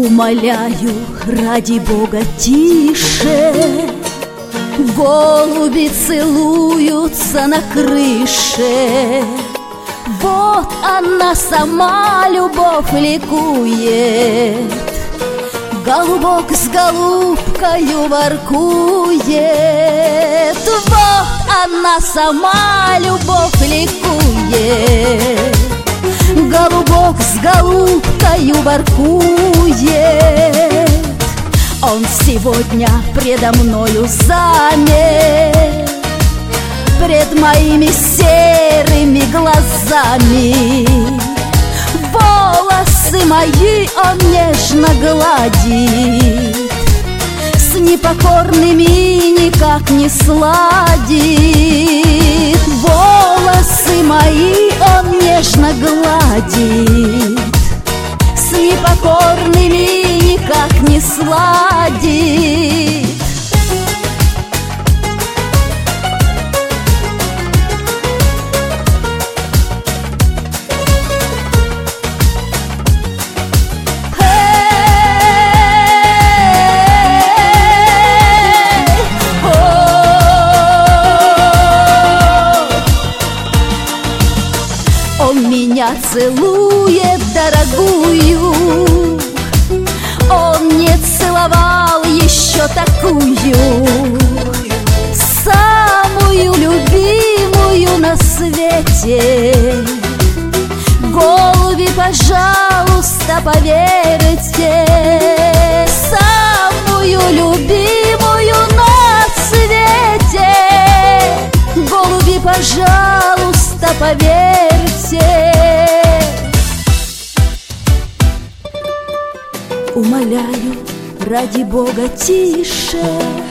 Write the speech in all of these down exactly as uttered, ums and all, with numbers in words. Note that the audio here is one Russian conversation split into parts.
Умоляю, ради Бога, тише. Голуби целуются на крыше. Вот она сама, любовь, ликует. Голубок с голубкою воркует. Вот она сама, любовь, ликует. Голубок с голубкою воркует. Он сегодня предо мною замер, пред моими серыми глазами. Волосы мои он нежно гладит, с непокорными никак не сладит. Волосы мои он нежно гладит, с непокорными никак не сладит. Он меня целует, дорогую. Он не целовал еще такую, самую любимую на свете. Голуби, пожалуйста, поверьте, самую любимую на свете. Голуби, пожалуйста, поверьте. Умоляю, ради Бога, тише.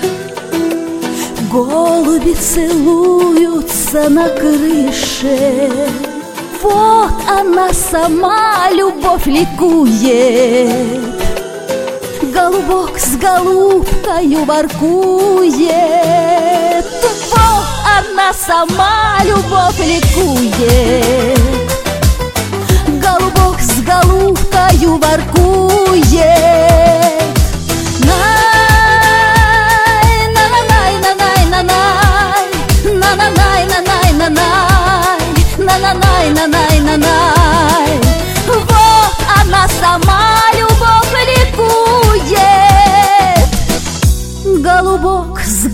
Голуби целуются на крыше. Вот она сама, любовь, ликует. Голубок с голубкою воркует. Вот она сама, любовь, ликует. Голубок с голубкою воркует. Най-най-най-най-най-най-най-най-най-най-най-най-най. Вот она сама, любовь, ликует. Голубок с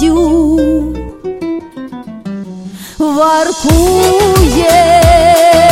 голубкою воркует.